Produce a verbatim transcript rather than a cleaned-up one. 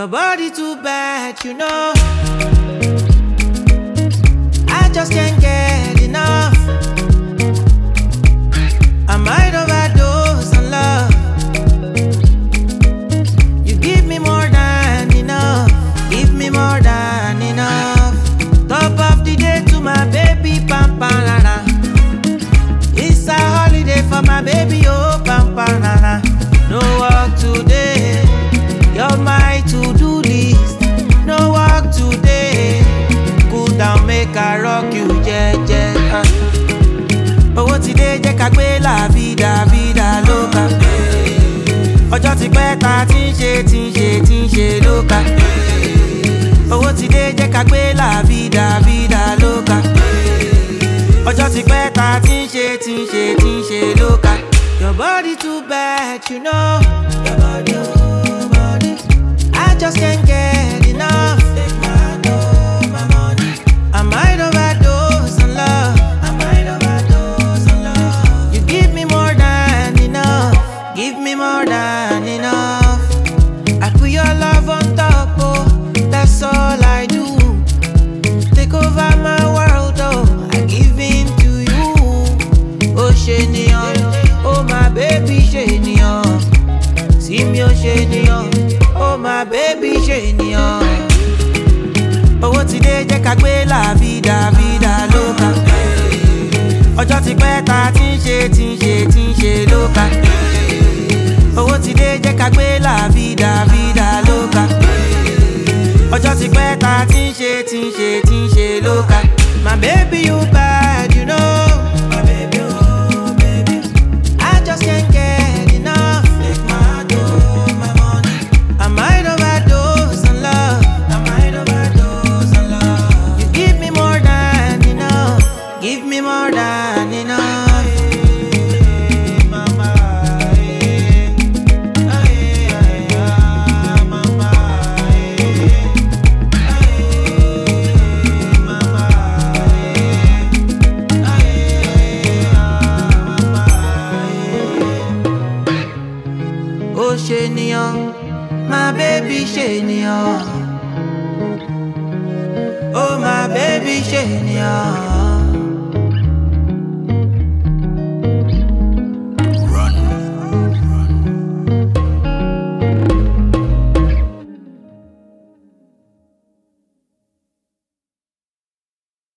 Your body too bad, you know. I just can't get enough. I might overdose on love. You give me more than enough. Give me more than enough. Top of the day to my baby, pam pam la la. It's a holiday for my baby, oh pam pam la la. No work today, you're my to-do list. No work today, cool down, make I rock you, yeah, yeah. Owó ti dé jẹ́ ká gbé la vida, vida loca. Ọjọ́ ti pẹ́ ta ti ń ṣe, ti ń ṣe, ti ń ṣe lóka. Owó ti dé jẹ́ ká gbé la vida, vida loca. Ọjọ́ ti pẹ́ ta ti ń ṣe, ti ń ṣe, ti ń ṣe lóka. Your body too bad, you know. Your body, oh body. I just can't get enough. Take my dough, my money. I might overdose on love. I might overdose on love. You give me more than enough. Give me more than enough. I put your love on top, oh. That's all I do. Take over my world, oh. I give in to you. Oh, Shenion. Oh, my baby, Shenion. See me, oh, Shenion. Oh, my baby, Shenion. Owó ti dé jẹ́ ká gbé la vida, vida loca. Ọjọ́ ti pẹ́ ta ti ń ṣe, ti ń ṣe, ti ń ṣe lóka. Owó ti dé jẹ́ ká gbé la vida, vida loca. Ọjọ́ ti pẹ́ ta ti ń ṣe, ti ń ṣe, ti ń ṣe lóka. My baby, you bad, you know. My baby, oh baby. I just can't get enough. Take my dough, my money. I might overdose on love. I might overdose on love. You give me more than enough. Give me more than enough. Hey, mama, hey. Hey, hey, ah, mama, hey. Hey, mama, hey. Hey, ah, mama, hey. Oh, Shenion, my baby Shenion. Oh, my baby Shenion.